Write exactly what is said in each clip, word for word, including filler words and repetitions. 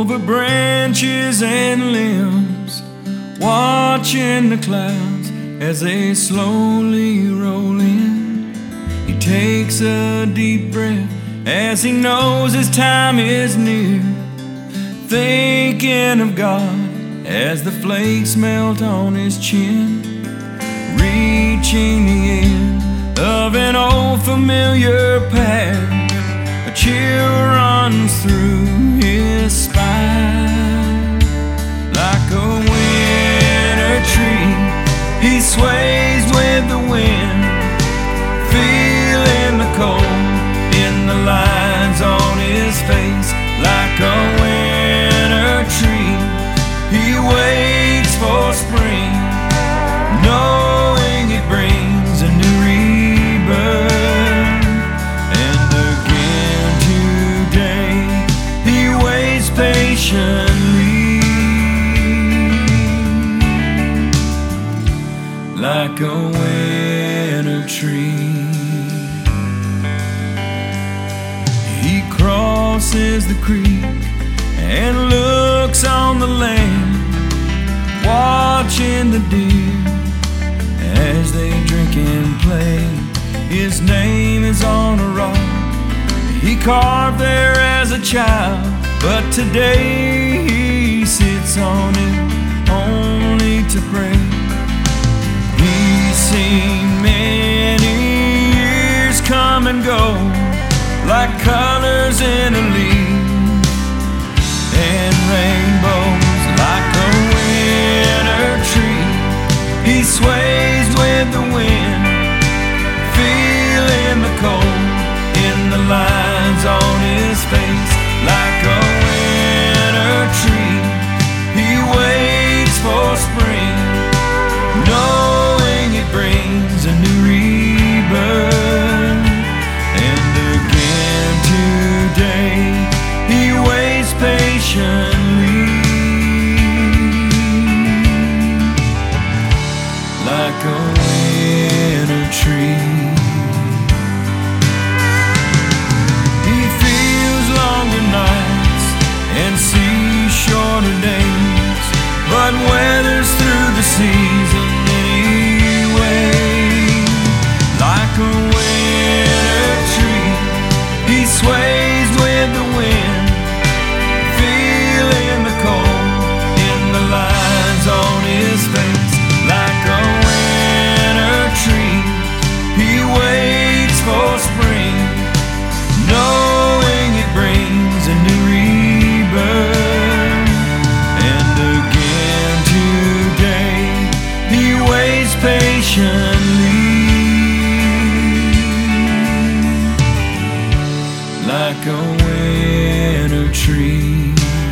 over branches and limbs, watching the clouds as they slowly roll in. He takes a deep breath as he knows his time is near, thinking of God as the flakes melt on his chin, reaching the end of an old familiar path. A chill runs through his spine. Like a winter tree, he sways with the wind, feeling the cold in the lines on his face. Like a winter tree, he waits for spring, knowing it brings a new rebirth. And again today, he waits patiently, like a winter tree. He crosses the creek and looks on the land, watching the deer as they drink and play. His name is on a rock he carved there as a child, but today he sits on it only to pray. He's seen many years come and go, like colors in a leaf and rainbows. Like a winter tree, he sways with the wind, feeling the cold in the lines on his face. Like a winter tree, he waits for spring, knowing it brings a new rebirth. And again today, he waits patiently, like a winter tree. He feels longer nights and sees shorter days, but weathers through the season anyway. Like a winter tree, he sways with the wind, feeling the cold in the lines on his face. Like a winter tree, he waits for spring, knowing it brings a new rebirth. And again today, he waits patiently, like a winter tree,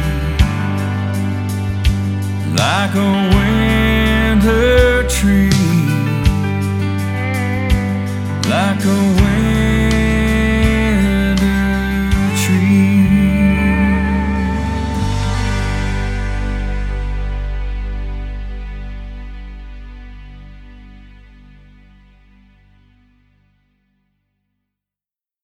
like a winter tree, like a